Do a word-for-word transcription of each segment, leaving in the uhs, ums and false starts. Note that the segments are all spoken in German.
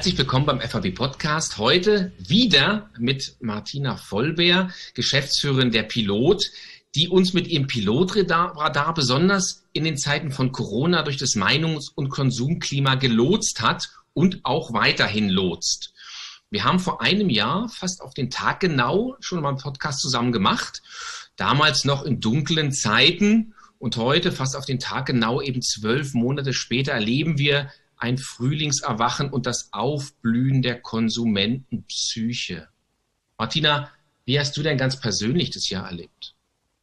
Herzlich willkommen beim F A B Podcast. Heute wieder mit Martina Vollbeer, Geschäftsführerin der Pilot, die uns mit ihrem Pilotradar besonders in den Zeiten von Corona durch das Meinungs- und Konsumklima gelotst hat und auch weiterhin lotst. Wir haben vor einem Jahr, fast auf den Tag genau, schon mal einen Podcast zusammen gemacht. Damals noch in dunklen Zeiten und heute, fast auf den Tag genau, eben zwölf Monate später, erleben wir ein Frühlingserwachen und das Aufblühen der Konsumentenpsyche. Martina, wie hast du denn ganz persönlich das Jahr erlebt?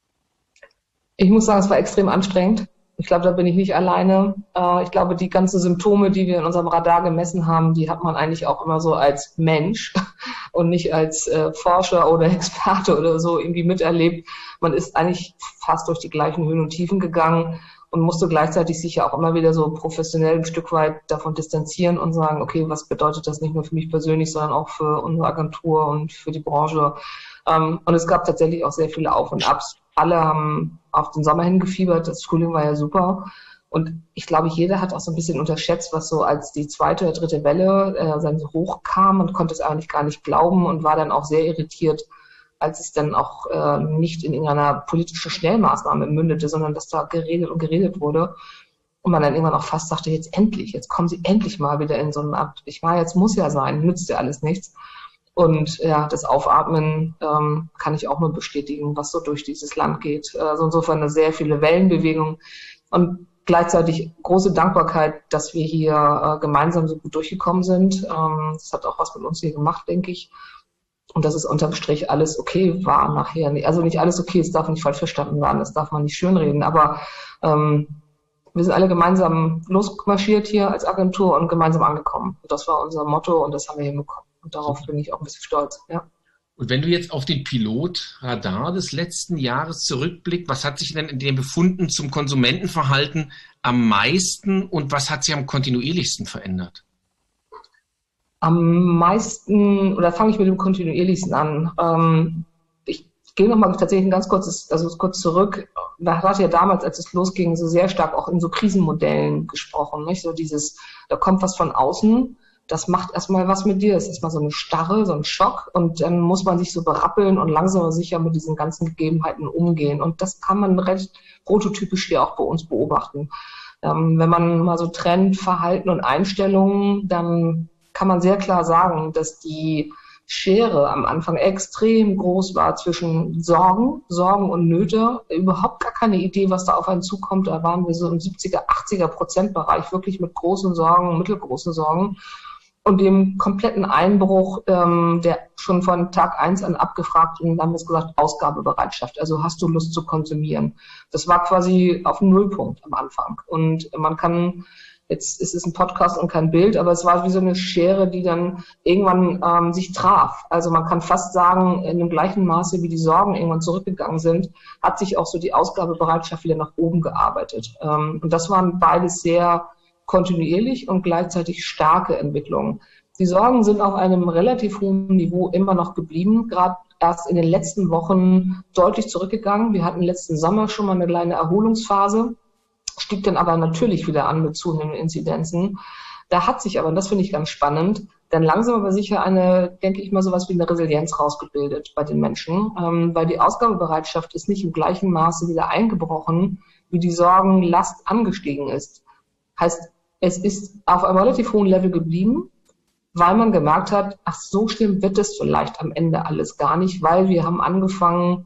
Ich muss sagen, es war extrem anstrengend. Ich glaube, da bin ich nicht alleine. Ich glaube, die ganzen Symptome, die wir in unserem Radar gemessen haben, die hat man eigentlich auch immer so als Mensch und nicht als Forscher oder Experte oder so irgendwie miterlebt. Man ist eigentlich fast durch die gleichen Höhen und Tiefen gegangen und musste gleichzeitig sich ja auch immer wieder so professionell ein Stück weit davon distanzieren und sagen, okay, was bedeutet das nicht nur für mich persönlich, sondern auch für unsere Agentur und für die Branche. Und es gab tatsächlich auch sehr viele Auf und Abs. Alle haben auf den Sommer hingefiebert, das Frühling war ja super. Und ich glaube, jeder hat auch so ein bisschen unterschätzt, was so als die zweite oder dritte Welle äh, dann so hochkam und konnte es eigentlich gar nicht glauben und war dann auch sehr irritiert, als es dann auch äh, nicht in irgendeiner politischen Schnellmaßnahme mündete, sondern dass da geredet und geredet wurde. Und man dann irgendwann auch fast sagte, jetzt endlich, jetzt kommen sie endlich mal wieder in so ein Amt. Ich war, jetzt muss ja sein, nützt ja alles nichts. Und ja, das Aufatmen ähm, kann ich auch nur bestätigen, was so durch dieses Land geht. Also insofern eine sehr viele Wellenbewegungen und gleichzeitig große Dankbarkeit, dass wir hier äh, gemeinsam so gut durchgekommen sind. Ähm, das hat auch was mit uns hier gemacht, denke ich. Und dass es unterm Strich alles okay war nachher. Also nicht alles okay, es darf nicht falsch verstanden werden, das darf man nicht schönreden. Aber ähm, wir sind alle gemeinsam losmarschiert hier als Agentur und gemeinsam angekommen. Und das war unser Motto und das haben wir hinbekommen. Und darauf Super. Bin ich auch ein bisschen stolz. Ja. Und wenn du jetzt auf den Pilotradar des letzten Jahres zurückblickst, was hat sich denn in den Befunden zum Konsumentenverhalten am meisten und was hat sich am kontinuierlichsten verändert? Am meisten, oder fange ich mit dem kontinuierlichsten an. Ähm, ich gehe nochmal tatsächlich ein ganz kurzes, also kurz zurück. Da hat ja damals, als es losging, so sehr stark auch in so Krisenmodellen gesprochen, nicht? So dieses, da kommt was von außen, das macht erstmal was mit dir. Es ist erstmal so eine Starre, so ein Schock und dann muss man sich so berappeln und langsam aber sicher mit diesen ganzen Gegebenheiten umgehen. Und das kann man recht prototypisch hier auch bei uns beobachten. Ähm, wenn man mal so trennt, Verhalten und Einstellungen, dann kann man sehr klar sagen, dass die Schere am Anfang extrem groß war zwischen Sorgen, Sorgen und Nöte. Überhaupt gar keine Idee, was da auf einen zukommt. Da waren wir so im siebziger, achtziger Prozent Bereich, wirklich mit großen Sorgen, mittelgroßen Sorgen. Und dem kompletten Einbruch, ähm, der schon von Tag eins an abgefragt, und dann haben wir es gesagt, Ausgabebereitschaft. Also hast du Lust zu konsumieren? Das war quasi auf dem Nullpunkt am Anfang. Und man kann... Jetzt ist es ein Podcast und kein Bild, aber es war wie so eine Schere, die dann irgendwann ähm, sich traf. Also man kann fast sagen, in dem gleichen Maße, wie die Sorgen irgendwann zurückgegangen sind, hat sich auch so die Ausgabebereitschaft wieder nach oben gearbeitet. Ähm, und das waren beides sehr kontinuierlich und gleichzeitig starke Entwicklungen. Die Sorgen sind auf einem relativ hohen Niveau immer noch geblieben, gerade erst in den letzten Wochen deutlich zurückgegangen. Wir hatten letzten Sommer schon mal eine kleine Erholungsphase, stieg dann aber natürlich wieder an mit zunehmenden Inzidenzen. Da hat sich aber, und das finde ich ganz spannend, dann langsam aber sicher eine, denke ich mal, sowas wie eine Resilienz rausgebildet bei den Menschen, ähm, weil die Ausgabebereitschaft ist nicht im gleichen Maße wieder eingebrochen, wie die Sorgenlast angestiegen ist. Heißt, es ist auf einem relativ hohen Level geblieben, weil man gemerkt hat, ach, so schlimm wird es vielleicht am Ende alles gar nicht, weil wir haben angefangen,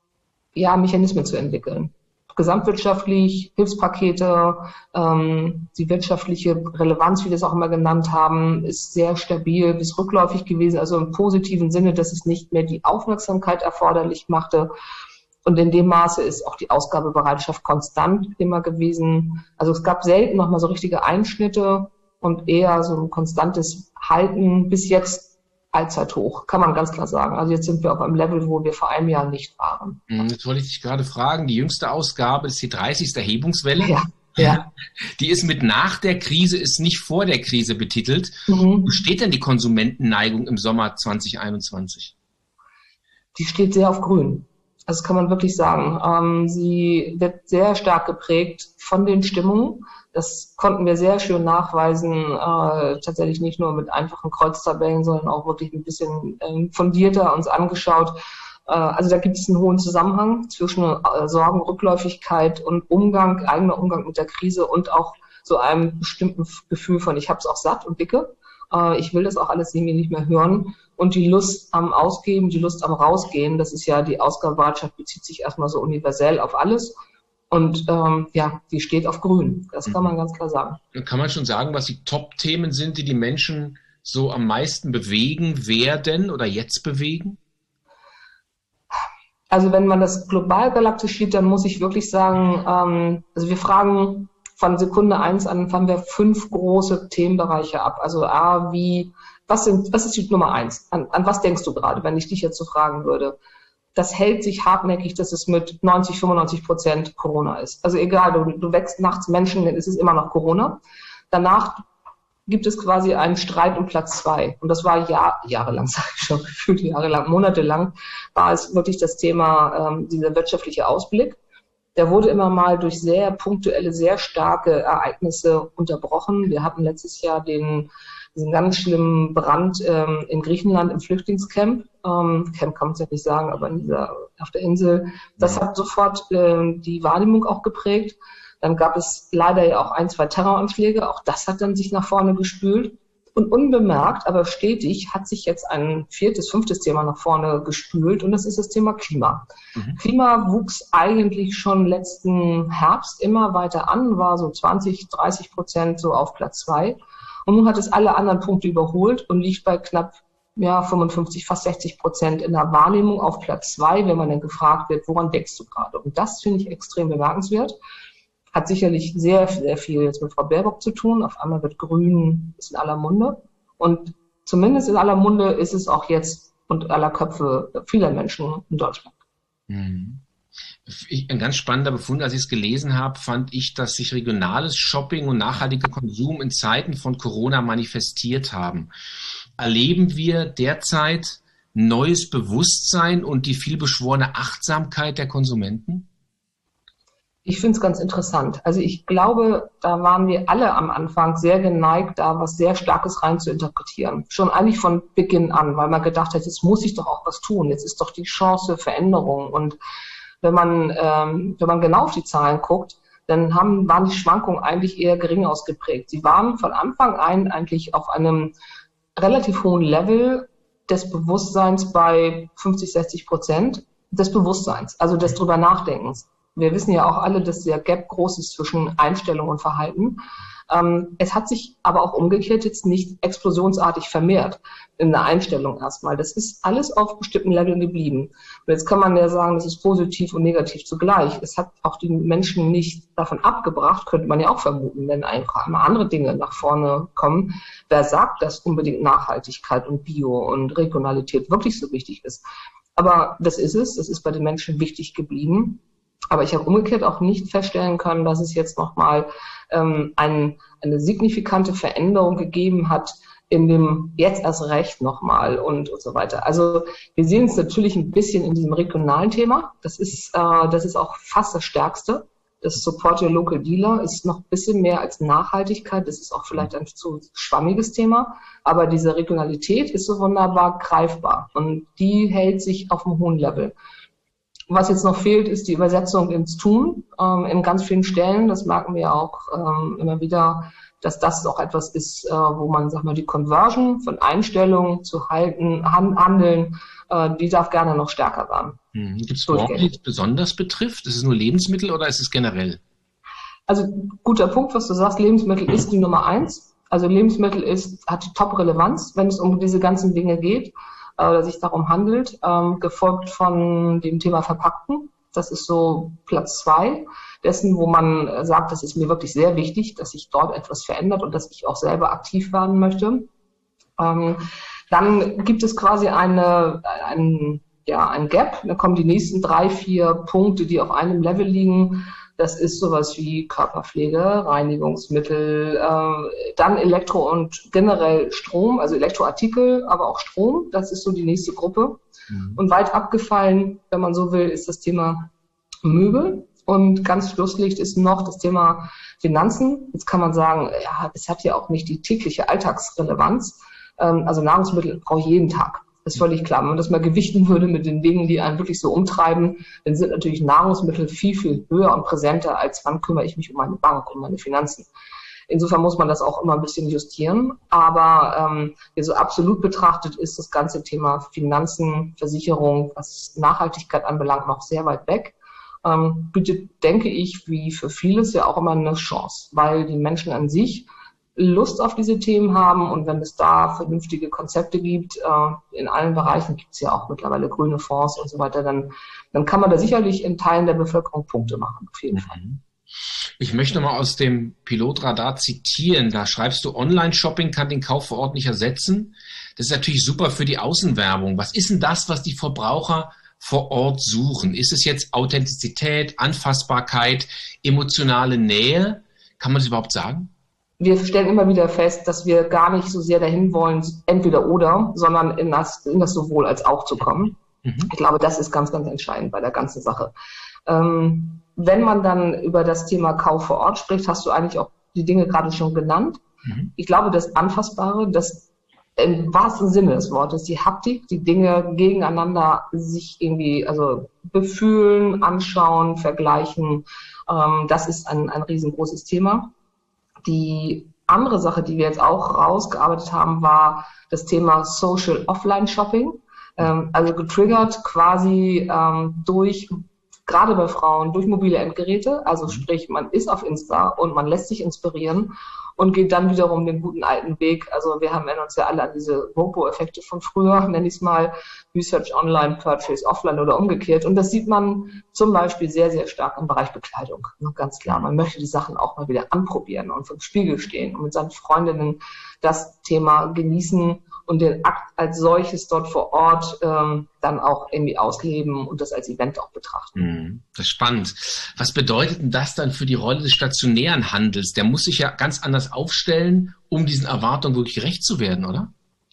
ja, Mechanismen zu entwickeln. Gesamtwirtschaftlich, Hilfspakete, ähm, die wirtschaftliche Relevanz, wie wir es auch immer genannt haben, ist sehr stabil bis rückläufig gewesen, also im positiven Sinne, dass es nicht mehr die Aufmerksamkeit erforderlich machte. Und in dem Maße ist auch die Ausgabebereitschaft konstant immer gewesen. Also es gab selten nochmal so richtige Einschnitte und eher so ein konstantes Halten bis jetzt allzeit hoch, kann man ganz klar sagen. Also jetzt sind wir auf einem Level, wo wir vor einem Jahr nicht waren. Jetzt wollte ich dich gerade fragen, die jüngste Ausgabe ist die dreißigste Erhebungswelle. Ja, ja. Die ist mit nach der Krise, ist nicht vor der Krise betitelt. Mhm. Wo steht denn die Konsumentenneigung im Sommer zwanzig einundzwanzig? Die steht sehr auf grün. Also das kann man wirklich sagen. Ähm, sie wird sehr stark geprägt von den Stimmungen. Das konnten wir sehr schön nachweisen, äh, tatsächlich nicht nur mit einfachen Kreuztabellen, sondern auch wirklich ein bisschen äh, fundierter uns angeschaut. Äh, also da gibt es einen hohen Zusammenhang zwischen äh, Sorgen, Rückläufigkeit und Umgang, eigener Umgang mit der Krise und auch so einem bestimmten Gefühl von, ich habe es auch satt und dicke. Äh, ich will das auch alles irgendwie nicht mehr hören. Und die Lust am Ausgeben, die Lust am Rausgehen, das ist ja, die Ausgabenbereitschaft bezieht sich erstmal so universell auf alles. Und ähm, ja, die steht auf Grün. Das kann man ganz klar sagen. Kann man schon sagen, was die Top-Themen sind, die die Menschen so am meisten bewegen werden oder jetzt bewegen? Also wenn man das global galaktisch sieht, dann muss ich wirklich sagen, ähm, also wir fragen von Sekunde eins an, fangen wir fünf große Themenbereiche ab. Also A, wie, was sind, was ist die Nummer eins? An, an was denkst du gerade, wenn ich dich jetzt so fragen würde? Das hält sich hartnäckig, dass es mit neunzig, fünfundneunzig Prozent Corona ist. Also egal, du, du wächst nachts Menschen, dann ist es immer noch Corona. Danach gibt es quasi einen Streit um Platz zwei. Und das war Jahr, jahrelang, sage ich schon, gefühlt jahrelang, monatelang, war es wirklich das Thema, ähm, dieser wirtschaftliche Ausblick. Der wurde immer mal durch sehr punktuelle, sehr starke Ereignisse unterbrochen. Wir hatten letztes Jahr den diesen ganz schlimmen Brand ähm, in Griechenland im Flüchtlingscamp. Ähm, Camp kann man es ja nicht sagen, aber in dieser, auf der Insel. Das hat sofort ähm, die Wahrnehmung auch geprägt. Dann gab es leider ja auch ein, zwei Terroranschläge. Auch das hat dann sich nach vorne gespült. Und unbemerkt, aber stetig, hat sich jetzt ein viertes, fünftes Thema nach vorne gespült. Und das ist das Thema Klima. Mhm. Klima wuchs eigentlich schon letzten Herbst immer weiter an, war so zwanzig, dreißig Prozent so auf Platz zwei. Und nun hat es alle anderen Punkte überholt und liegt bei knapp ja, fünfundfünfzig, fast sechzig Prozent in der Wahrnehmung auf Platz zwei, wenn man dann gefragt wird, woran denkst du gerade? Und das finde ich extrem bemerkenswert. Hat sicherlich sehr, sehr viel jetzt mit Frau Baerbock zu tun. Auf einmal wird Grün, ist in aller Munde. Und zumindest in aller Munde ist es auch jetzt und aller Köpfe vieler Menschen in Deutschland. Mhm. Ein ganz spannender Befund, als ich es gelesen habe, fand ich, dass sich regionales Shopping und nachhaltiger Konsum in Zeiten von Corona manifestiert haben. Erleben wir derzeit neues Bewusstsein und die vielbeschworene Achtsamkeit der Konsumenten? Ich finde es ganz interessant. Also ich glaube, da waren wir alle am Anfang sehr geneigt, da was sehr Starkes rein zu interpretieren. Schon eigentlich von Beginn an, weil man gedacht hat, jetzt muss ich doch auch was tun. Jetzt ist doch die Chance Veränderung. Und wenn man, ähm, wenn man genau auf die Zahlen guckt, dann haben, waren die Schwankungen eigentlich eher gering ausgeprägt. Sie waren von Anfang an eigentlich auf einem relativ hohen Level des Bewusstseins bei fünfzig, sechzig Prozent des Bewusstseins, also des drüber Nachdenkens. Wir wissen ja auch alle, dass der Gap groß ist zwischen Einstellung und Verhalten. Ähm, es hat sich aber auch umgekehrt jetzt nicht explosionsartig vermehrt in der Einstellung erstmal. Das ist alles auf bestimmten Leveln geblieben. Und jetzt kann man ja sagen, das ist positiv und negativ zugleich. Es hat auch die Menschen nicht davon abgebracht, könnte man ja auch vermuten, wenn einfach mal andere Dinge nach vorne kommen. Wer sagt, dass unbedingt Nachhaltigkeit und Bio und Regionalität wirklich so wichtig ist? Aber das ist es. Das ist bei den Menschen wichtig geblieben. Aber ich habe umgekehrt auch nicht feststellen können, dass es jetzt nochmal ähm, ein, eine signifikante Veränderung gegeben hat in dem jetzt erst recht nochmal und, und so weiter. Also wir sehen es natürlich ein bisschen in diesem regionalen Thema. Das ist, äh, das ist auch fast das Stärkste. Das Support Your Local Dealer ist noch ein bisschen mehr als Nachhaltigkeit. Das ist auch vielleicht ein zu schwammiges Thema. Aber diese Regionalität ist so wunderbar greifbar und die hält sich auf einem hohen Level. Was jetzt noch fehlt, ist die Übersetzung ins Tun ähm, in ganz vielen Stellen. Das merken wir auch ähm, immer wieder, dass das auch etwas ist, äh, wo man, sag mal, die Conversion von Einstellungen zu halten, han handeln, äh, die darf gerne noch stärker werden. Hm. Gibt es Branchen, die es besonders betrifft? Ist es nur Lebensmittel oder ist es generell? Also guter Punkt, was du sagst. Lebensmittel ist die Nummer eins. Also Lebensmittel ist, hat die Top-Relevanz, wenn es um diese ganzen Dinge geht oder sich darum handelt, ähm, gefolgt von dem Thema Verpackten. Das ist so Platz zwei dessen, wo man sagt, das ist mir wirklich sehr wichtig, dass sich dort etwas verändert und dass ich auch selber aktiv werden möchte. Ähm, dann gibt es quasi eine, ein, ja, ein Gap. Da kommen die nächsten drei, vier Punkte, die auf einem Level liegen. Das ist sowas wie Körperpflege, Reinigungsmittel, äh, dann Elektro und generell Strom, also Elektroartikel, aber auch Strom. Das ist so die nächste Gruppe. Mhm. Und weit abgefallen, wenn man so will, ist das Thema Möbel. Und ganz Schlusslicht ist noch das Thema Finanzen. Jetzt kann man sagen, ja, es hat ja auch nicht die tägliche Alltagsrelevanz. Ähm, also Nahrungsmittel brauche ich jeden Tag. Das ist völlig klar. Wenn man das mal gewichten würde mit den Dingen, die einen wirklich so umtreiben, dann sind natürlich Nahrungsmittel viel, viel höher und präsenter, als wann kümmere ich mich um meine Bank, um meine Finanzen. Insofern muss man das auch immer ein bisschen justieren. Aber ähm, so absolut betrachtet ist das ganze Thema Finanzen, Versicherung, was Nachhaltigkeit anbelangt, noch sehr weit weg. Ähm, bitte denke ich, wie für vieles ja auch immer eine Chance, weil die Menschen an sich Lust auf diese Themen haben und wenn es da vernünftige Konzepte gibt, äh, in allen Bereichen gibt es ja auch mittlerweile grüne Fonds und so weiter, dann, dann kann man da sicherlich in Teilen der Bevölkerung Punkte machen, auf jeden Fall. Ich möchte mal aus dem Pilotradar zitieren, da schreibst du, Online-Shopping kann den Kauf vor Ort nicht ersetzen. Das ist natürlich super für die Außenwerbung. Was ist denn das, was die Verbraucher vor Ort suchen? Ist es jetzt Authentizität, Anfassbarkeit, emotionale Nähe? Kann man das überhaupt sagen? Wir stellen immer wieder fest, dass wir gar nicht so sehr dahin wollen, entweder oder, sondern in das, in das sowohl als auch zu kommen. Mhm. Ich glaube, das ist ganz, ganz entscheidend bei der ganzen Sache. Ähm, wenn man dann über das Thema Kauf vor Ort spricht, hast du eigentlich auch die Dinge gerade schon genannt. Mhm. Ich glaube, das Anfassbare, das im wahrsten Sinne des Wortes, die Haptik, die Dinge gegeneinander sich irgendwie, also befühlen, anschauen, vergleichen, ähm, das ist ein, ein riesengroßes Thema. Die andere Sache, die wir jetzt auch rausgearbeitet haben, war das Thema Social Offline Shopping. Ähm, also getriggert quasi ähm, durch, gerade bei Frauen, durch mobile Endgeräte. Also sprich, man ist auf Insta und man lässt sich inspirieren und geht dann wiederum den guten alten Weg. Also wir haben uns ja alle an diese Mopo-Effekte von früher, nenne ich es mal, Research Online, Purchase Offline oder umgekehrt. Und das sieht man zum Beispiel sehr, sehr stark im Bereich Bekleidung. Ganz klar, man möchte die Sachen auch mal wieder anprobieren und vor dem Spiegel stehen und mit seinen Freundinnen das Thema genießen und den Akt als solches dort vor Ort ähm, dann auch irgendwie ausleben und das als Event auch betrachten. Das ist spannend. Was bedeutet denn das dann für die Rolle des stationären Handels? Der muss sich ja ganz anders aufstellen, um diesen Erwartungen wirklich gerecht zu werden, oder?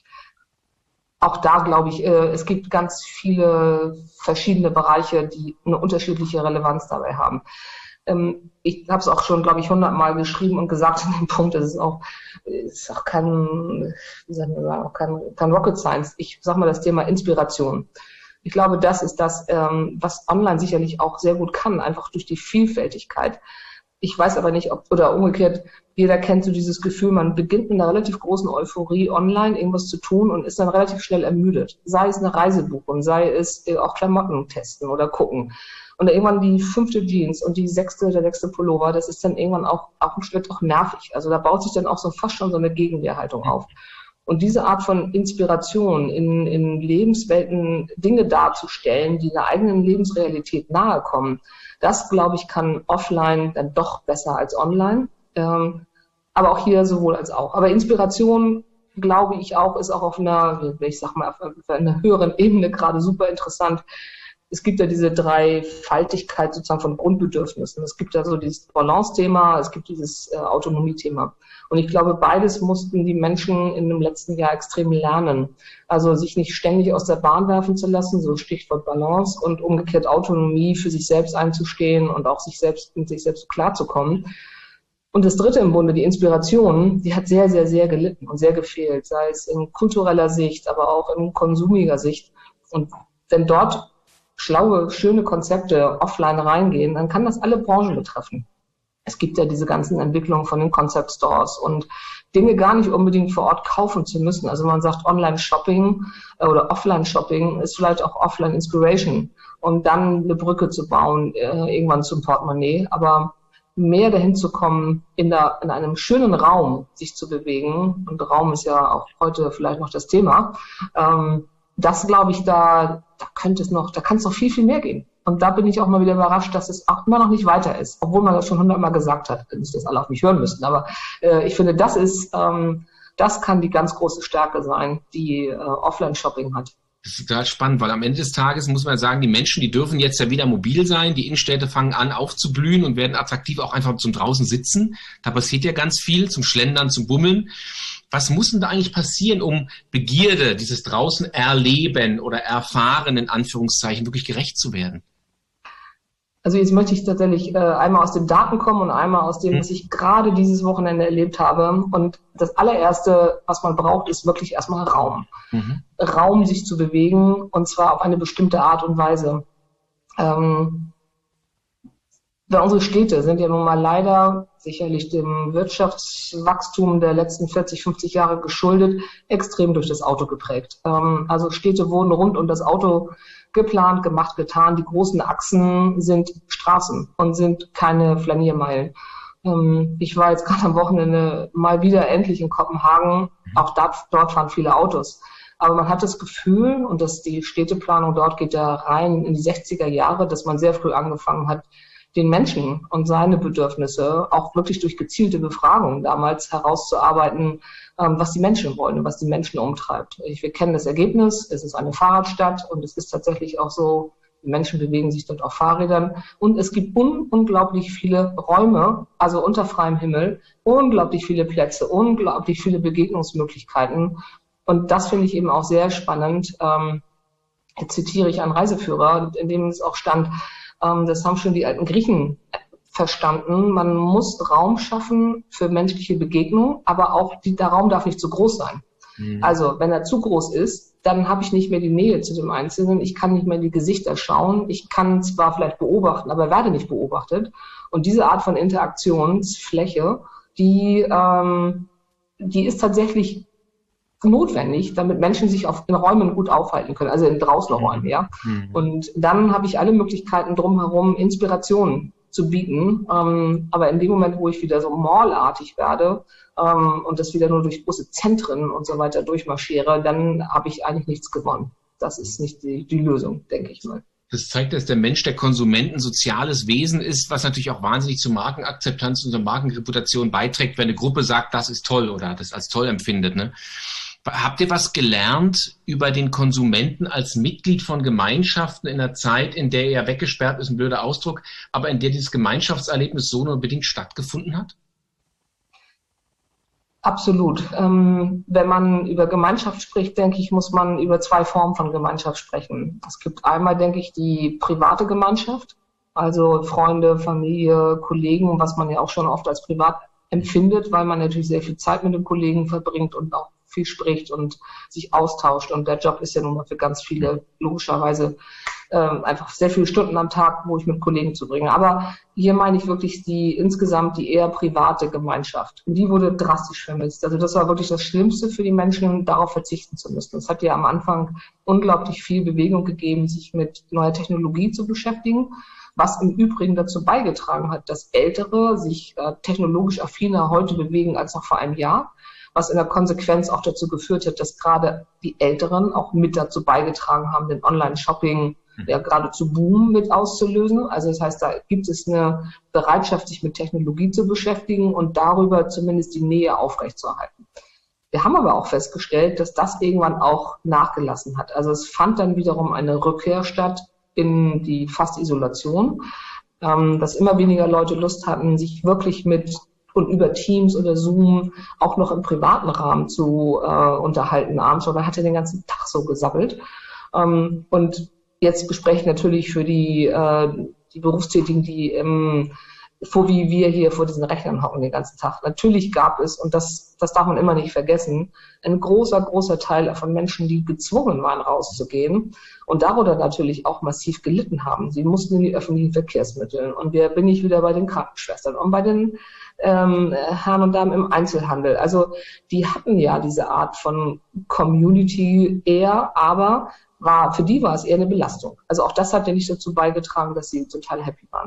Auch da glaube ich, äh, es gibt ganz viele verschiedene Bereiche, die eine unterschiedliche Relevanz dabei haben. Ähm, ich habe es auch schon, glaube ich, hundertmal geschrieben und gesagt in dem Punkt, das ist auch, ist auch kein, wie sagen wir mal, auch kein, kein Rocket Science. Ich sage mal das Thema Inspiration. Ich glaube, das ist das, ähm, was online sicherlich auch sehr gut kann, einfach durch die Vielfältigkeit. Ich weiß aber nicht, ob, oder umgekehrt, jeder kennt so dieses Gefühl, man beginnt mit einer relativ großen Euphorie online irgendwas zu tun und ist dann relativ schnell ermüdet. Sei es eine Reise buchen, sei es auch Klamotten testen oder gucken. Und irgendwann die fünfte Jeans und die sechste oder sechste Pullover, das ist dann irgendwann auch, auch im Schnitt auch nervig. Also da baut sich dann auch so fast schon so eine Gegenwehrhaltung auf. Und diese Art von Inspiration in, in Lebenswelten Dinge darzustellen, die der eigenen Lebensrealität nahe kommen, das, glaube ich, kann offline dann doch besser als online. Ähm, aber auch hier sowohl als auch. Aber Inspiration, glaube ich auch, ist auch auf einer, ich sag mal, auf einer höheren Ebene gerade super interessant. Es gibt ja diese Dreifaltigkeit sozusagen von Grundbedürfnissen. Es gibt ja so dieses Balance-Thema, es gibt dieses äh, Autonomie-Thema. Und ich glaube, beides mussten die Menschen in dem letzten Jahr extrem lernen. Also sich nicht ständig aus der Bahn werfen zu lassen, so Stichwort Balance, und umgekehrt Autonomie, für sich selbst einzustehen und auch sich selbst mit sich selbst klarzukommen. Und das Dritte im Bunde, die Inspiration, die hat sehr, sehr, sehr gelitten und sehr gefehlt, sei es in kultureller Sicht, aber auch in konsumiger Sicht. Und wenn dort schlaue, schöne Konzepte offline reingehen, dann kann das alle Branchen betreffen. Es gibt ja diese ganzen Entwicklungen von den Concept Stores und Dinge gar nicht unbedingt vor Ort kaufen zu müssen. Also man sagt Online-Shopping oder Offline-Shopping ist vielleicht auch Offline-Inspiration und dann eine Brücke zu bauen, irgendwann zum Portemonnaie. Aber mehr dahin zu kommen, in, der, in einem schönen Raum sich zu bewegen, und Raum ist ja auch heute vielleicht noch das Thema, ähm, das glaube ich, da, da könnte es noch, da kann es noch viel, viel mehr gehen. Und da bin ich auch mal wieder überrascht, dass es auch immer noch nicht weiter ist, obwohl man das schon hundertmal gesagt hat, dass das alle auf mich hören müssen. Aber äh, ich finde, das ist, ähm, das kann die ganz große Stärke sein, die äh, Offline-Shopping hat. Das ist total spannend, weil am Ende des Tages muss man sagen, die Menschen, die dürfen jetzt ja wieder mobil sein, die Innenstädte fangen an aufzublühen und werden attraktiv auch einfach zum draußen sitzen. Da passiert ja ganz viel, zum Schlendern, zum Bummeln. Was muss denn da eigentlich passieren, um Begierde, dieses draußen Erleben oder Erfahren in Anführungszeichen wirklich gerecht zu werden? Also jetzt möchte ich tatsächlich äh, einmal aus den Daten kommen und einmal aus dem, Hm. was ich gerade dieses Wochenende erlebt habe. Und das allererste, was man braucht, ist wirklich erstmal Raum. Mhm. Raum, sich zu bewegen, und zwar auf eine bestimmte Art und Weise. Ähm, weil unsere Städte sind ja nun mal leider, sicherlich dem Wirtschaftswachstum der letzten vierzig, fünfzig Jahre geschuldet, extrem durch das Auto geprägt. Ähm, also Städte wurden rund um das Auto geplant, gemacht, getan. Die großen Achsen sind Straßen und sind keine Flaniermeilen. Ähm, ich war jetzt gerade am Wochenende mal wieder endlich in Kopenhagen. Auch dort, dort fahren viele Autos. Aber man hat das Gefühl, und dass die Städteplanung dort geht ja rein in die sechziger Jahre, dass man sehr früh angefangen hat, den Menschen und seine Bedürfnisse auch wirklich durch gezielte Befragungen damals herauszuarbeiten, was die Menschen wollen und was die Menschen umtreibt. Wir kennen das Ergebnis, es ist eine Fahrradstadt und es ist tatsächlich auch so, die Menschen bewegen sich dort auf Fahrrädern und es gibt un unglaublich viele Räume, also unter freiem Himmel, unglaublich viele Plätze, unglaublich viele Begegnungsmöglichkeiten und das finde ich eben auch sehr spannend. Ähm, jetzt zitiere ich einen Reiseführer, in dem es auch stand, ähm, das haben schon die alten Griechen verstanden. Man muss Raum schaffen für menschliche Begegnung, aber auch die, der Raum darf nicht zu groß sein. Mhm. Also wenn er zu groß ist, dann habe ich nicht mehr die Nähe zu dem Einzelnen. Ich kann nicht mehr in die Gesichter schauen. Ich kann zwar vielleicht beobachten, aber werde nicht beobachtet. Und diese Art von Interaktionsfläche, die, ähm, die ist tatsächlich notwendig, damit Menschen sich auf, in Räumen gut aufhalten können, also in draußen Räumen, ja. Mhm. Und dann habe ich alle Möglichkeiten drumherum, Inspirationen zu bieten. Ähm, aber in dem Moment, wo ich wieder so mallartig werde ähm, und das wieder nur durch große Zentren und so weiter durchmarschiere, dann habe ich eigentlich nichts gewonnen. Das ist nicht die, die Lösung, denke ich mal. Das zeigt, dass der Mensch der Konsument ein soziales Wesen ist, was natürlich auch wahnsinnig zur Markenakzeptanz und zur Markenreputation beiträgt, wenn eine Gruppe sagt, das ist toll oder das als toll empfindet, ne? Habt ihr was gelernt über den Konsumenten als Mitglied von Gemeinschaften in einer Zeit, in der er weggesperrt ist, ein blöder Ausdruck, aber in der dieses Gemeinschaftserlebnis so nur bedingt stattgefunden hat? Absolut. Ähm, wenn man über Gemeinschaft spricht, denke ich, muss man über zwei Formen von Gemeinschaft sprechen. Es gibt einmal, denke ich, die private Gemeinschaft, also Freunde, Familie, Kollegen, was man ja auch schon oft als privat empfindet, weil man natürlich sehr viel Zeit mit den Kollegen verbringt und auch viel spricht und sich austauscht. Und der Job ist ja nun mal für ganz viele logischerweise äh, einfach sehr viele Stunden am Tag, wo ich mit Kollegen zubringe. Aber hier meine ich wirklich die insgesamt die eher private Gemeinschaft. Und die wurde drastisch vermisst. Also das war wirklich das Schlimmste für die Menschen, darauf verzichten zu müssen. Es hat ja am Anfang unglaublich viel Bewegung gegeben, sich mit neuer Technologie zu beschäftigen, was im Übrigen dazu beigetragen hat, dass Ältere sich äh, technologisch affiner heute bewegen als noch vor einem Jahr, was in der Konsequenz auch dazu geführt hat, dass gerade die Älteren auch mit dazu beigetragen haben, den Online-Shopping ja geradezu Boom mit auszulösen. Also das heißt, da gibt es eine Bereitschaft, sich mit Technologie zu beschäftigen und darüber zumindest die Nähe aufrechtzuerhalten. Wir haben aber auch festgestellt, dass das irgendwann auch nachgelassen hat. Also es fand dann wiederum eine Rückkehr statt in die Fast-Isolation, ähm, dass immer weniger Leute Lust hatten, sich wirklich mit und über Teams oder Zoom auch noch im privaten Rahmen zu äh, unterhalten abends, oder hat er den ganzen Tag so gesabbelt. Ähm, und jetzt bespreche ich natürlich für die, äh, die Berufstätigen, die im, vor wie wir hier vor diesen Rechnern hocken den ganzen Tag. Natürlich gab es, und das, das darf man immer nicht vergessen, ein großer, großer Teil von Menschen, die gezwungen waren, rauszugehen und darunter natürlich auch massiv gelitten haben. Sie mussten in die öffentlichen Verkehrsmittel. Und wer bin ich wieder bei den Krankenschwestern und bei den ähm, Herren und Damen im Einzelhandel. Also die hatten ja diese Art von Community eher, aber war, für die war es eher eine Belastung. Also auch das hat ja nicht dazu beigetragen, dass sie total happy waren.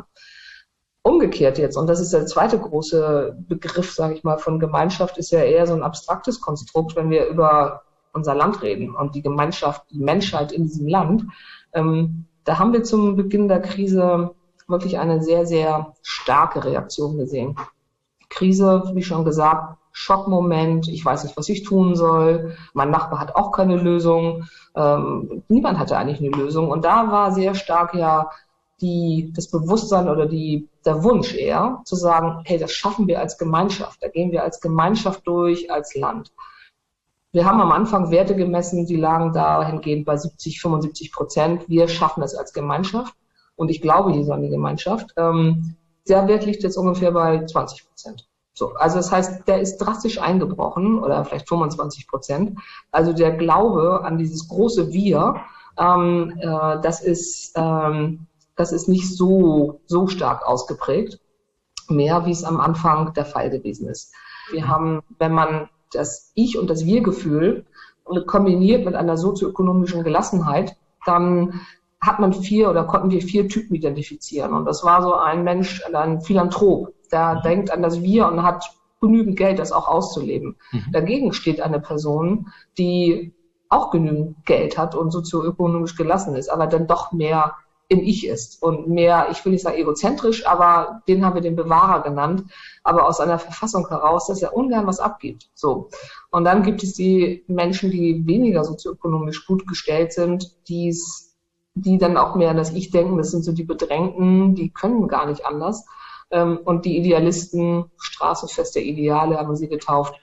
Umgekehrt jetzt, und das ist der zweite große Begriff, sage ich mal, von Gemeinschaft, ist ja eher so ein abstraktes Konstrukt, wenn wir über unser Land reden und die Gemeinschaft, die Menschheit in diesem Land. Ähm, da haben wir zum Beginn der Krise wirklich eine sehr, sehr starke Reaktion gesehen. Krise, wie schon gesagt, Schockmoment, ich weiß nicht, was ich tun soll, mein Nachbar hat auch keine Lösung, ähm, niemand hatte eigentlich eine Lösung. Und da war sehr stark ja die, das Bewusstsein oder die, der Wunsch eher, zu sagen, hey, das schaffen wir als Gemeinschaft, da gehen wir als Gemeinschaft durch, als Land. Wir haben am Anfang Werte gemessen, die lagen dahingehend bei siebzig, fünfundsiebzig Prozent. Wir schaffen das als Gemeinschaft und ich glaube hier so an die Gemeinschaft. Ähm, der Wert liegt jetzt ungefähr bei zwanzig Prozent. So, also das heißt, der ist drastisch eingebrochen oder vielleicht fünfundzwanzig Prozent. Also der Glaube an dieses große Wir, ähm, äh, das ist, ähm, das ist nicht so so stark ausgeprägt, mehr wie es am Anfang der Fall gewesen ist. Wir haben, wenn man das Ich- und das Wir-Gefühl kombiniert mit einer sozioökonomischen Gelassenheit, dann hat man vier oder konnten wir vier Typen identifizieren. Und das war so ein Mensch, ein Philanthrop, der denkt an das Wir und hat genügend Geld, das auch auszuleben. Mhm. Dagegen steht eine Person, die auch genügend Geld hat und sozioökonomisch gelassen ist, aber dann doch mehr im Ich ist und mehr, ich will nicht sagen egozentrisch, aber den haben wir den Bewahrer genannt, aber aus einer Verfassung heraus, dass er ungern was abgibt. So. Und dann gibt es die Menschen, die weniger sozioökonomisch gut gestellt sind, die's, die dann auch mehr an das Ich denken, das sind so die Bedrängten, die können gar nicht anders. Und die Idealisten, Straßenfest der Ideale haben wir sie getauft,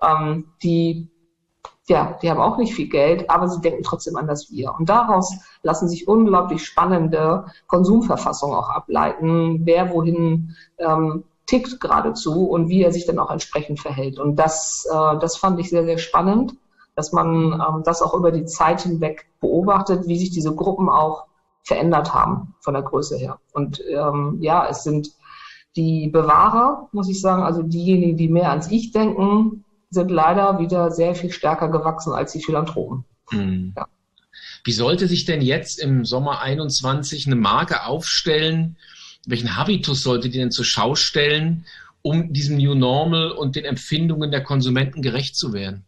die Ja, die haben auch nicht viel Geld, aber sie denken trotzdem an das Wir. Und daraus lassen sich unglaublich spannende Konsumverfassungen auch ableiten, wer wohin ähm, tickt geradezu und wie er sich dann auch entsprechend verhält. Und das, äh, das fand ich sehr, sehr spannend, dass man ähm, das auch über die Zeit hinweg beobachtet, wie sich diese Gruppen auch verändert haben von der Größe her. Und ähm, ja, es sind die Bewahrer, muss ich sagen, also diejenigen, die mehr ans Ich denken, sind leider wieder sehr viel stärker gewachsen als die Philanthropen. Hm. Ja. Wie sollte sich denn jetzt im Sommer einundzwanzig eine Marke aufstellen? Welchen Habitus sollte die denn zur Schau stellen, um diesem New Normal und den Empfindungen der Konsumenten gerecht zu werden?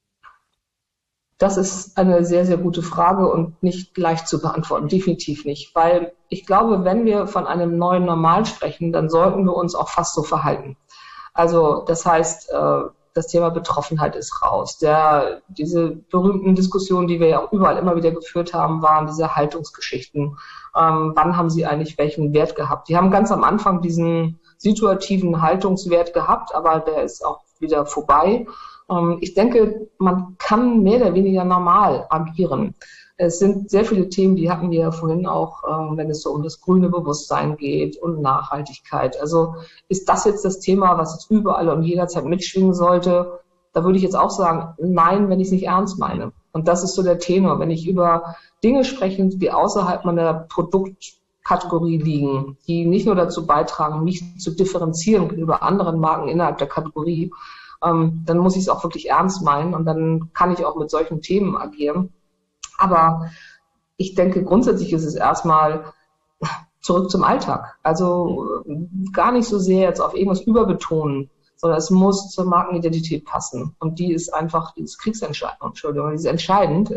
Das ist eine sehr, sehr gute Frage und nicht leicht zu beantworten, definitiv nicht. Weil ich glaube, wenn wir von einem neuen Normal sprechen, dann sollten wir uns auch fast so verhalten. Also das heißt, das Thema Betroffenheit ist raus. Der, diese berühmten Diskussionen, die wir ja auch überall immer wieder geführt haben, waren diese Haltungsgeschichten. Ähm, wann haben sie eigentlich welchen Wert gehabt? Die haben ganz am Anfang diesen situativen Haltungswert gehabt, aber der ist auch wieder vorbei. Ähm, ich denke, man kann mehr oder weniger normal agieren. Es sind sehr viele Themen, die hatten wir ja vorhin auch, äh, wenn es so um das grüne Bewusstsein geht und Nachhaltigkeit. Also ist das jetzt das Thema, was jetzt überall und jederzeit mitschwingen sollte? Da würde ich jetzt auch sagen, nein, wenn ich es nicht ernst meine. Und das ist so der Tenor. Wenn ich über Dinge spreche, die außerhalb meiner Produktkategorie liegen, die nicht nur dazu beitragen, mich zu differenzieren gegenüber anderen Marken innerhalb der Kategorie, ähm, dann muss ich es auch wirklich ernst meinen und dann kann ich auch mit solchen Themen agieren. Aber ich denke, grundsätzlich ist es erstmal zurück zum Alltag. Also gar nicht so sehr jetzt auf irgendwas überbetonen, sondern es muss zur Markenidentität passen. Und die ist einfach, die ist kriegsentscheidend, Entschuldigung, die ist entscheidend.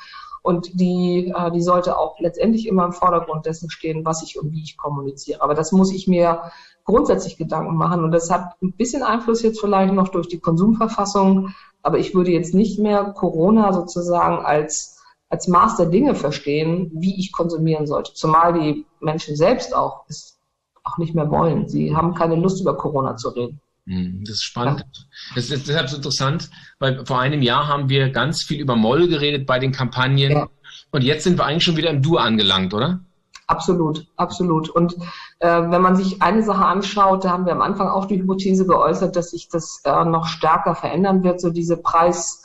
Und die, die sollte auch letztendlich immer im Vordergrund dessen stehen, was ich und wie ich kommuniziere. Aber das muss ich mir grundsätzlich Gedanken machen. Und das hat ein bisschen Einfluss jetzt vielleicht noch durch die Konsumverfassung. Aber ich würde jetzt nicht mehr Corona sozusagen als als Maß der Dinge verstehen, wie ich konsumieren sollte. Zumal die Menschen selbst auch es auch nicht mehr wollen. Sie haben keine Lust, über Corona zu reden. Das ist spannend. Ja. Das ist deshalb so interessant, weil vor einem Jahr haben wir ganz viel über Moll geredet bei den Kampagnen. Ja. Und jetzt sind wir eigentlich schon wieder im Du angelangt, oder? Absolut, absolut. Und äh, wenn man sich eine Sache anschaut, da haben wir am Anfang auch die Hypothese geäußert, dass sich das äh, noch stärker verändern wird, so diese Preis,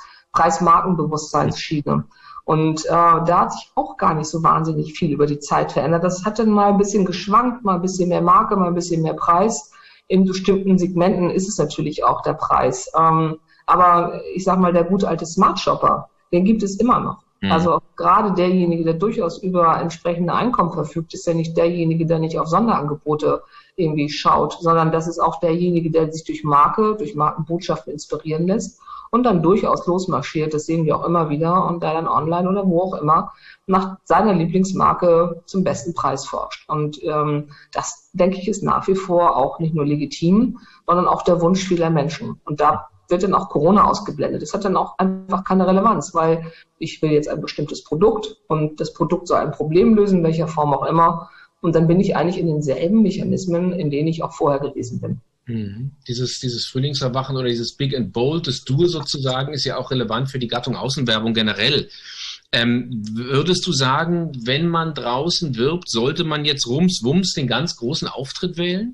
Preis-Markenbewusstseinsschiene. Und äh, da hat sich auch gar nicht so wahnsinnig viel über die Zeit verändert. Das hat dann mal ein bisschen geschwankt, mal ein bisschen mehr Marke, mal ein bisschen mehr Preis. In bestimmten Segmenten ist es natürlich auch der Preis. Ähm, aber ich sag mal, der gute alte Smart Shopper, den gibt es immer noch. Mhm. Also gerade derjenige, der durchaus über entsprechende Einkommen verfügt, ist ja nicht derjenige, der nicht auf Sonderangebote irgendwie schaut, sondern das ist auch derjenige, der sich durch Marke, durch Markenbotschaften inspirieren lässt und dann durchaus losmarschiert, das sehen wir auch immer wieder, und der dann online oder wo auch immer nach seiner Lieblingsmarke zum besten Preis forscht. Und ähm, das, denke ich, ist nach wie vor auch nicht nur legitim, sondern auch der Wunsch vieler Menschen. Und da wird dann auch Corona ausgeblendet. Das hat dann auch einfach keine Relevanz, weil ich will jetzt ein bestimmtes Produkt und das Produkt soll ein Problem lösen, in welcher Form auch immer. Und dann bin ich eigentlich in denselben Mechanismen, in denen ich auch vorher gewesen bin. Mhm. Dieses, dieses Frühlingserwachen oder dieses Big and Bold, das Du sozusagen, ist ja auch relevant für die Gattung Außenwerbung generell. Ähm, würdest du sagen, wenn man draußen wirbt, sollte man jetzt rums, wums den ganz großen Auftritt wählen?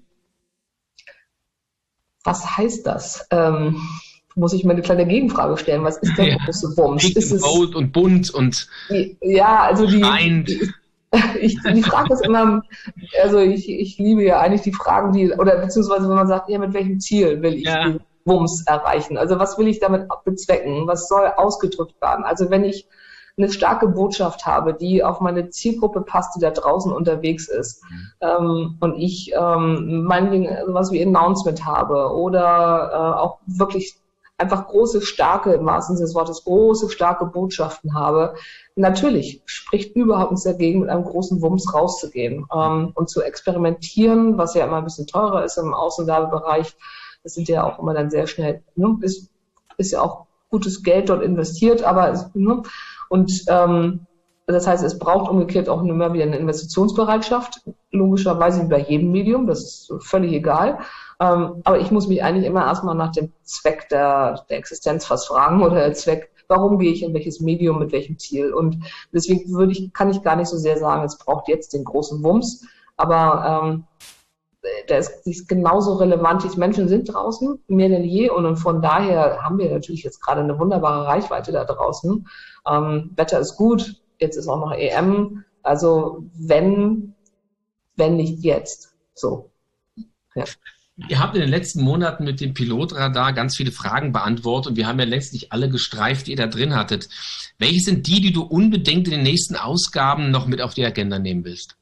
Was heißt das? Ähm, muss ich mir eine kleine Gegenfrage stellen. Was ist der ja. große Wumms? Big ist and Bold und bunt und ja, also die, die, ich, die Frage ist immer, also ich, ich liebe ja eigentlich die Fragen, die, oder beziehungsweise wenn man sagt, ja, mit welchem Ziel will ich ja. den Wumms erreichen? Also was will ich damit bezwecken? Was soll ausgedrückt werden? Also wenn ich eine starke Botschaft habe, die auf meine Zielgruppe passt, die da draußen unterwegs ist, mhm. ähm, und ich ähm, meinetwegen sowas wie Announcement habe oder äh, auch wirklich einfach große, starke, im wahrsten Sinne des Wortes, große, starke Botschaften habe, natürlich spricht überhaupt nichts dagegen, mit einem großen Wumms rauszugehen ähm, und zu experimentieren, was ja immer ein bisschen teurer ist im Außenwerbebereich. Das sind ja auch immer dann sehr schnell, ne, ist, ist ja auch gutes Geld dort investiert, aber ne, und ähm, das heißt, es braucht umgekehrt auch immer wieder eine Investitionsbereitschaft, logischerweise wie bei jedem Medium, das ist völlig egal. Ähm, aber ich muss mich eigentlich immer erstmal nach dem Zweck der, der Existenz fast fragen oder der Zweck, warum gehe ich in welches Medium, mit welchem Ziel. Und deswegen würde ich, kann ich gar nicht so sehr sagen, es braucht jetzt den großen Wumms, aber ähm, der ist, ist genauso relevant. Die Menschen sind draußen, mehr denn je, und von daher haben wir natürlich jetzt gerade eine wunderbare Reichweite da draußen. Ähm, Wetter ist gut, jetzt ist auch noch E M, also wenn, wenn nicht jetzt, so. Ja. Ihr habt in den letzten Monaten mit dem Pilotradar ganz viele Fragen beantwortet und wir haben ja letztlich alle gestreift, die ihr da drin hattet. Welche sind die, die du unbedingt in den nächsten Ausgaben noch mit auf die Agenda nehmen willst?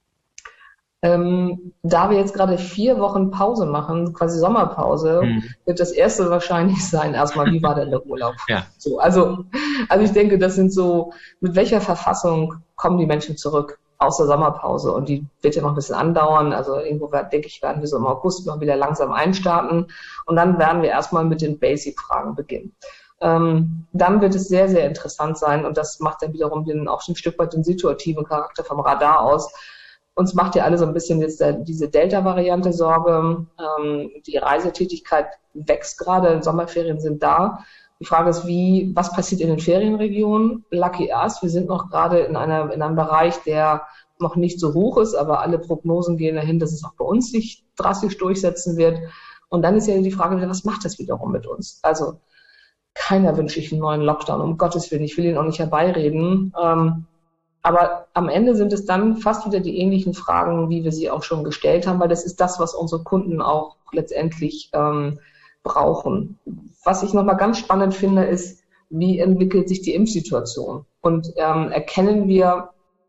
Ähm, da wir jetzt gerade vier Wochen Pause machen, quasi Sommerpause, mhm. wird das erste wahrscheinlich sein, erstmal, wie war denn der Urlaub? Ja. So, also, also ich denke, das sind so, mit welcher Verfassung kommen die Menschen zurück aus der Sommerpause? Und die wird ja noch ein bisschen andauern. Also irgendwo, denke ich, werden wir so im August noch wieder langsam einstarten. Und dann werden wir erstmal mit den Basic-Fragen beginnen. Ähm, dann wird es sehr, sehr interessant sein, und das macht dann wiederum den, auch ein Stück weit den situativen Charakter vom Radar aus. Uns macht ja alle so ein bisschen jetzt der, diese Delta-Variante Sorge. Ähm, die Reisetätigkeit wächst gerade, Sommerferien sind da. Die Frage ist, wie, was passiert in den Ferienregionen? Lucky us, wir sind noch gerade in einer, in einem Bereich, der noch nicht so hoch ist, aber alle Prognosen gehen dahin, dass es auch bei uns sich drastisch durchsetzen wird. Und dann ist ja die Frage, was macht das wiederum mit uns? Also, keiner wünscht sich einen neuen Lockdown, um Gottes Willen, ich will ihn auch nicht herbeireden. Ähm, Aber am Ende sind es dann fast wieder die ähnlichen Fragen, wie wir sie auch schon gestellt haben, weil das ist das, was unsere Kunden auch letztendlich ähm, brauchen. Was ich nochmal ganz spannend finde, ist, wie entwickelt sich die Impfsituation? Und ähm, erkennen wir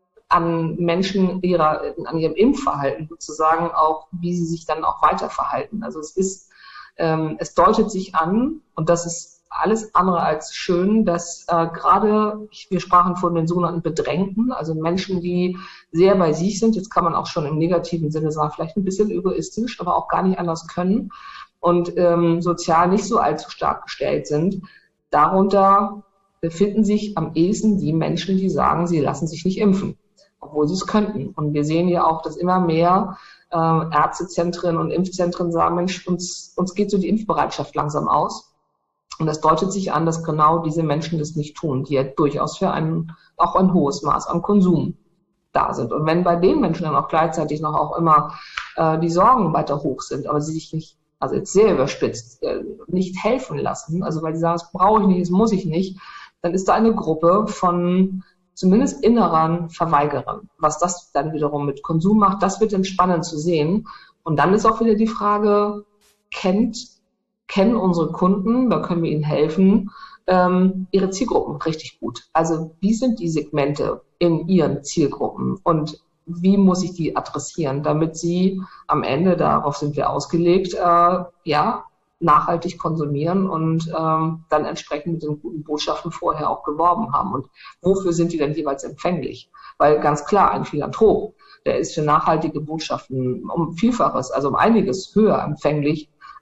an Menschen ihrer, an ihrem Impfverhalten sozusagen auch, wie sie sich dann auch weiter verhalten. Also es ist, ähm, es deutet sich an, und das ist alles andere als schön, dass äh, gerade, wir sprachen von den sogenannten Bedrängten, also Menschen, die sehr bei sich sind, jetzt kann man auch schon im negativen Sinne sagen, vielleicht ein bisschen egoistisch, aber auch gar nicht anders können und ähm, sozial nicht so allzu stark gestellt sind. Darunter befinden sich am ehesten die Menschen, die sagen, sie lassen sich nicht impfen, obwohl sie es könnten. Und wir sehen ja auch, dass immer mehr äh, Ärztezentren und Impfzentren sagen, Mensch, uns, uns geht so die Impfbereitschaft langsam aus. Und das deutet sich an, dass genau diese Menschen das nicht tun, die ja durchaus für ein, auch ein hohes Maß an Konsum da sind. Und wenn bei den Menschen dann auch gleichzeitig noch auch immer äh, die Sorgen weiter hoch sind, aber sie sich nicht, also jetzt sehr überspitzt, äh, nicht helfen lassen, also weil sie sagen, das brauche ich nicht, das muss ich nicht, dann ist da eine Gruppe von zumindest inneren Verweigerern. Was das dann wiederum mit Konsum macht, das wird dann spannend zu sehen. Und dann ist auch wieder die Frage, kennt kennen unsere Kunden, da können wir ihnen helfen, ähm, ihre Zielgruppen richtig gut. Also wie sind die Segmente in ihren Zielgruppen und wie muss ich die adressieren, damit sie am Ende, darauf sind wir ausgelegt, äh, ja, nachhaltig konsumieren und ähm, dann entsprechend mit den guten Botschaften vorher auch geworben haben. Und wofür sind die denn jeweils empfänglich? Weil ganz klar, ein Philanthrop, der ist für nachhaltige Botschaften um Vielfaches, also um einiges höher empfänglich,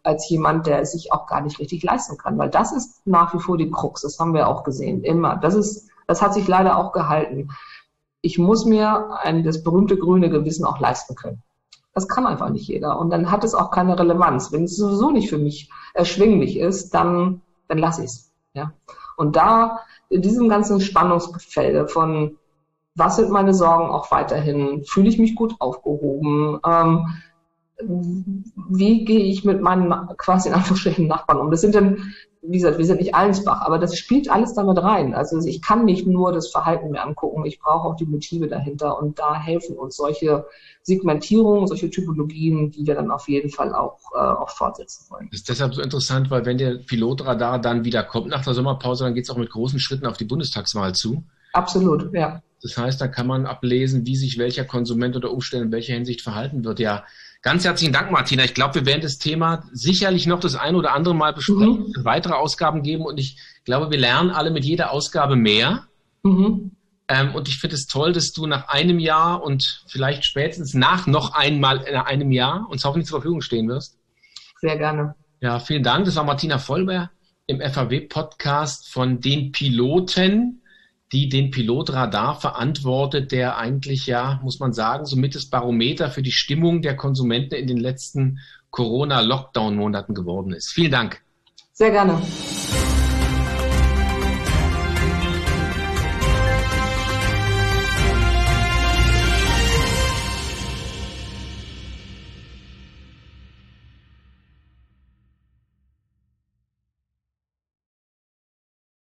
als jemand, der es sich auch gar nicht richtig leisten kann. Weil das ist nach wie vor die Krux. Das haben wir auch gesehen. Immer. Das ist, das hat sich leider auch gehalten. Ich muss mir ein, das berühmte grüne Gewissen auch leisten können. Das kann einfach nicht jeder. Und dann hat es auch keine Relevanz. Wenn es sowieso nicht für mich erschwinglich ist, dann, dann lasse ich es. Ja? Und da, in diesem ganzen Spannungsgefälle von, was sind meine Sorgen auch weiterhin? Fühle ich mich gut aufgehoben? Ähm, wie gehe ich mit meinen quasi in Anführungsstrichen Nachbarn um? Das sind dann, wie gesagt, wir sind nicht Allensbach, aber das spielt alles damit rein. Also ich kann nicht nur das Verhalten mir angucken, ich brauche auch die Motive dahinter und da helfen uns solche Segmentierungen, solche Typologien, die wir dann auf jeden Fall auch, äh, auch fortsetzen wollen. Das ist deshalb so interessant, weil wenn der Pilotradar dann wieder kommt nach der Sommerpause, dann geht es auch mit großen Schritten auf die Bundestagswahl zu. Absolut, ja. Das heißt, da kann man ablesen, wie sich welcher Konsument oder Umstände in welcher Hinsicht verhalten wird. Ja, ganz herzlichen Dank, Martina. Ich glaube, wir werden das Thema sicherlich noch das ein oder andere Mal besprechen, mhm. weitere Ausgaben geben und ich glaube, wir lernen alle mit jeder Ausgabe mehr. Mhm. Ähm, und ich finde es toll, dass du nach einem Jahr und vielleicht spätestens nach noch einmal in einem Jahr uns hoffentlich zur Verfügung stehen wirst. Sehr gerne. Ja, vielen Dank. Das war Martina Vollber im F A W-Podcast von den Piloten, die den Pilotradar verantwortet, der eigentlich, ja, muss man sagen, somit das Barometer für die Stimmung der Konsumenten in den letzten Corona-Lockdown-Monaten geworden ist. Vielen Dank. Sehr gerne.